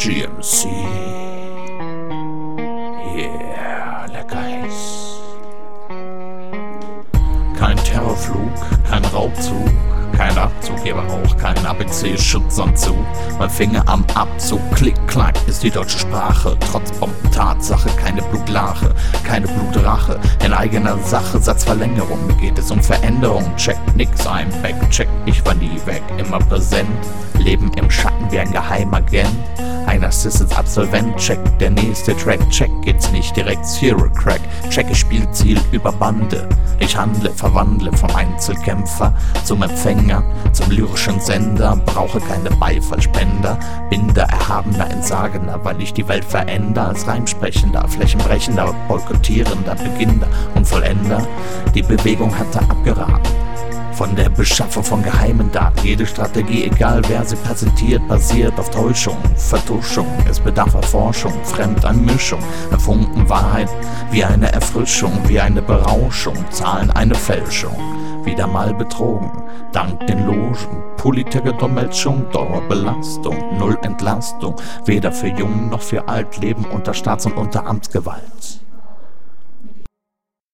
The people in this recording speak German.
GMC. Yeah, lecker heiß. Kein Terrorflug, kein Raubzug, kein Abzug, aber auch kein ABC-Schutzanzug. Mein Finger am Abzug, klick, klack, ist die deutsche Sprache. Trotz Bomben-Tatsache, keine Blutlache, keine Blutrache. In eigener Sache, Satzverlängerung, mir geht es um Veränderung. Check nix, I'm back, check, ich war nie weg, immer präsent. Leben im Schatten wie ein Geheimagent. Ein Assistance-Absolvent, check, der nächste Track, check, geht's nicht direkt, Zero Crack. Checke Spielziel über Bande. Ich handle, verwandle vom Einzelkämpfer zum Empfänger, zum lyrischen Sender. Brauche keine Beifallspender, bin der erhabener Entsagender, weil ich die Welt veränder. Als Reimsprechender, Flächenbrechender, boykottierender, Beginner und Vollender. Die Bewegung hatte abgeraten von der Beschaffung von geheimen Daten. Jede Strategie, egal wer sie präsentiert, basiert auf Täuschung, Vertuschung. Es bedarf Erforschung, Fremdanmischung, ein Funken Wahrheit wie eine Erfrischung, wie eine Berauschung, Zahlen eine Fälschung. Wieder mal betrogen, dank den Logen, politische Dolmetschung, Dauerbelastung, Null Entlastung, weder für Jung noch für Alt, Leben unter Staats- und unter Amtsgewalt.